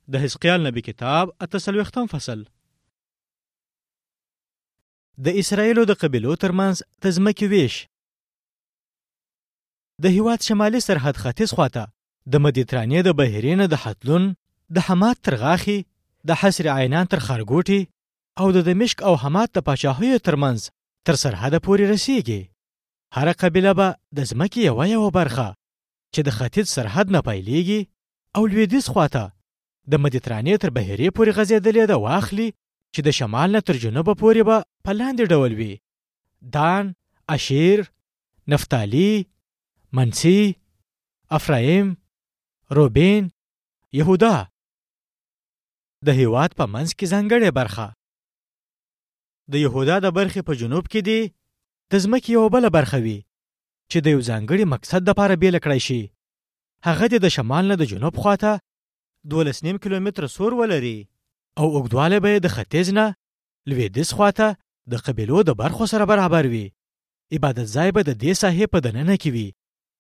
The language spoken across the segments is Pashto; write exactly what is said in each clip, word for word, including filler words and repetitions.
د حزقیال نبی کتاب اته څلوېښتم فصل. د اسرائیلو د قبیلو ترمنځ د ځمکې ویش. د هیواد شمالي سرحد ختیځ خواته د مدیترانې د بحیرې نه د حتلون، د حمات تر غاښي، د حصر عینان تر خارګوټي او د دمشق او حمات د پاچاهیو ترمنځ تر سرحده پورې رسیږي. هره قبیله به د ځمکې یوه یوه برخه چې د ختیځ سرحد نه پیلېږي او لویدیځ خواته د مدیترانې تر بحیرې پورې غځېدلې ده واخلي، چې د شمال نه تر جنوبه پورې به په لاندې ډول وي: دان، اشیر، نفتالي، منسی، افرایم، روبین، یهودا. د هیواد په منځ کې ځانګړې برخه. د یهودا د برخې په جنوب کې دی د ځمکې یوه بله برخه وي چې د یو ځانګړي مقصد دپاره بیله کړی شي. هغه دې د شمال نه د جنوب خواته دولس نیم کیلومتره سور ولري او اوږدوالی به یې د ختیځ نه لویدیځ خواته د قبیلو د برخو سره برابر وي. عبادت ځای به د دې ساحې په دننه کې وي.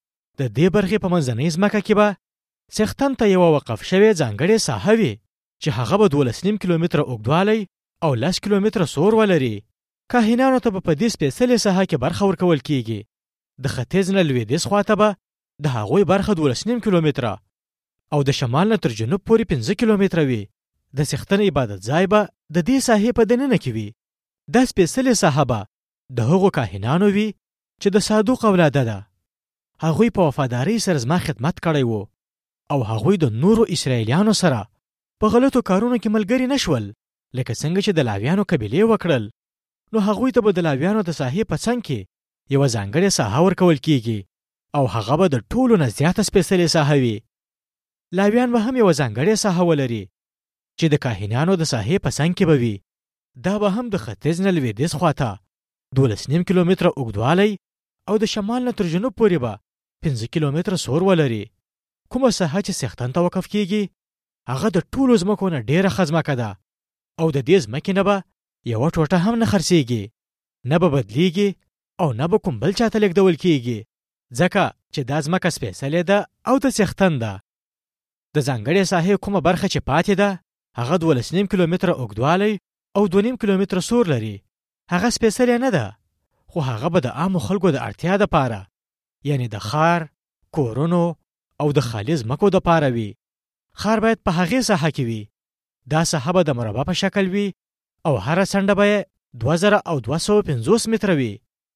د دې برخې په منځنۍ ځمکه کې به څښتن ته یوه وقف شوې ځانګړې ساحه وي چې هغه به دولس نیم کیلومتره اوږدوالی او لس کیلومتره سور ولري. کاهنانو ته به په دې سپېڅلې ساحه کې برخه ورکول کیږي. د ختیځ نه لویدیځ خواته به د هغوی برخه دولس نیم کیلومتره او د شمال نه تر جنوب پورې پنځه کیلومتره وي. د څښتن عبادت ځای به د دې ساحې په دننه کې وي. دا سپېڅلې ساحه به د هغو کاهنانو وي چې د صادق اولاده ده. هغوی په وفادارۍ سره زما خدمت کړی وو او هغوی د نورو اسرائیلیانو سره په غلطو کارونو کې ملګري نشول، لکه څنګه چې د لاویانو قبیلې وکړل. نو هغوی ته به د لاویانو د ساحې په څنګ کې یوه ځانګړې ساحه ورکول کیږي او هغه به د ټولو نه زیاته سپېڅلې ساحه وي. لاویان به هم یوه ځانګړې ساحه ولري چې د کاهنانو د ساحې په څنګ کې به وي. دا به هم د ختیځ نه لویدیځ خواته دولس نیم کیلومتره اوږدوالی او د شمال نه تر جنوب پورې به پنځه کیلومتره سور ولري. کومه ساحه چې څښتن ته وقف کیږي هغه د ټولو ځمکو نه ډېره ښه ځمکه ده او د دې ځمکې نه به یوه ټوټه هم نه خرڅېږي، نه به بدلیږي او نه به کوم بل چاته لیږدول کیږي، ځکه چې دا ځمکه سپېڅلې ده او د څښتن ده. د ځانګړې ساحې کومه برخه چې پاتې ده هغه دولس نیم کیلومتره اوږدوالی او دوه نیم کیلومتره سور لري. هغه سپېڅلې نه ده، خو هغه به د عامو خلکو د اړتیا دپاره، یعنی د ښار، کورونو او د خالي ځمکو دپاره وي. ښار باید په هغې ساحه کې وي. دا ساحه به د مربع په شکل وي او هره څنډه به یې دوه زره او دوه سوه پنځوس متره وي.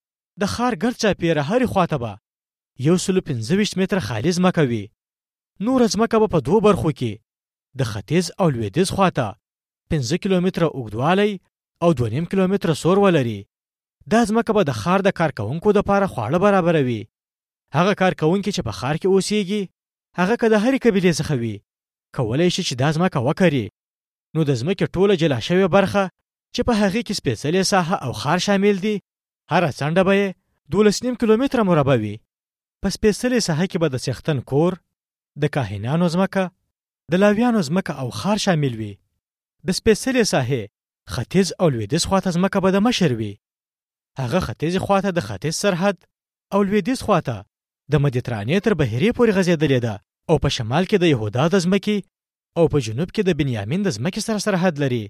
د ښار ګرد چاپېره هرې خواته به یو سلو پنځه ویشت متره خالي ځمکه وي. نوره ځمکه به په دوو برخو کې د ختیځ او لویدیځ خواته پنځه کیلومتره اوږدوالی او دوه نیم کیلومتره سور ولري. دا ځمکه به د ښار د کارکوونکو دپاره خواړه برابروي. هغه کارکوونکي چې په ښار کې اوسیږي هغه که د هرې قبیلې څخه وي کولی شي چې دا ځمکه وکري. نو د ځمکې ټوله جلا شوې برخه چې په هغې کې سپېڅلې ساحه او ښار شامل دي، هره څنډه به یې دولس نیم کیلومتره مربع وي. په سپېڅلې ساحه کې به د څښتن کور، د کاهنانو ځمکه، د لاویانو ځمکه او ښار شامل وي. د سپېڅلې ساحې ختیځ او لویدیځ خواته ځمکه به د مشر وي. هغه ختیځ خواته د ختیځ سرحد او لویدیځ خواته د مدیترانې تر بحیرې پورې غځېدلې ده او په شمال کې د یهودا د ځمکې او په جنوب کې د بنیامین د ځمکې سره سرحد لري.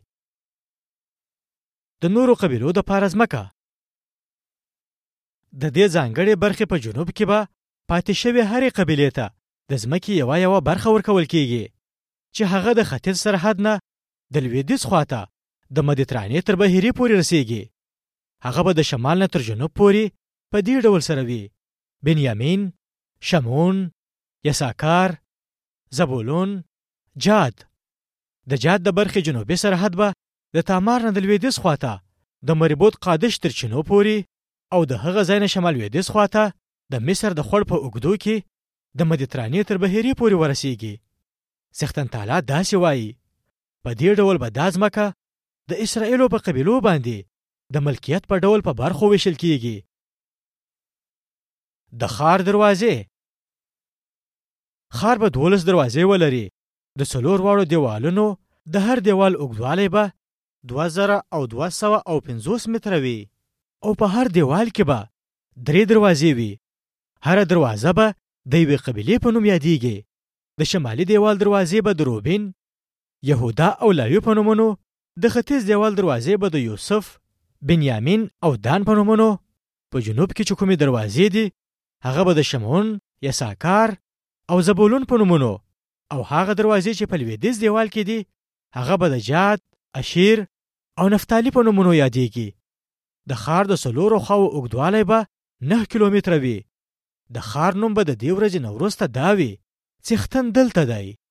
د نورو قبیلو دپاره ځمکه. د دې ځانګړې برخې په جنوب کې به پاتې شوې هرې قبیلې ته د ځمکې یوه یوه برخه ورکول کیږي چې هغه د ختیځ سرحد نه د لویدیځ خواته د مدیترانې تر بحیرې پورې رسیږي. هغه به د شمال نه تر جنوب پورې په دې ډول سره وي: بنیامین، شمون، یساکار، زبولون، جاد. د جاد د برخې جنوبي سرحد به د تامار نه د لویدیځ خواته د مربوط قادش تر چینو پورې او د هغه ځای نه شمال لویدیځ خواته د مصر د خوړ په اوږدو کې د مدیترانې تر بحیرې پورې ورسیږي. څښتن تعالی داسې وایي: په دې ډول به دا ځمکه د اسرائیلو په قبیلو باندې د ملکیت په ډول په برخو ویشل کیږي. د ښار دروازې. ښار به دولس دروازې ولري. د څلور واړو دیوالونو د هر دیوال اوږدوالی به دوه زره او دوه سوه او پنځوس متره وي او په هر دیوال کې به درې دروازې وي. هره دروازه به د یوې قبیلې په نوم یادیږي. د شمالي دیوال دروازې به د روبین، یهودا او لاوي په نومونو، د ختیځ دیوال دروازې به د یوسف، بنیامین او دان په نومونو، په جنوب کې چې کومې دروازې دي هغه به د شمعون، یساکار او زبولون په نومونو، او هغه دروازې چې په لویدیځ دیوال کې دي هغه به د جاد، اشیر او نفتالی په نومونو یادېږي. د ښار د څلورو خواو اوږدوالی به نه کیلومتره وي. د ښار نوم به د دې ورځې نه وروسته دا وي: څښتن دلته دی.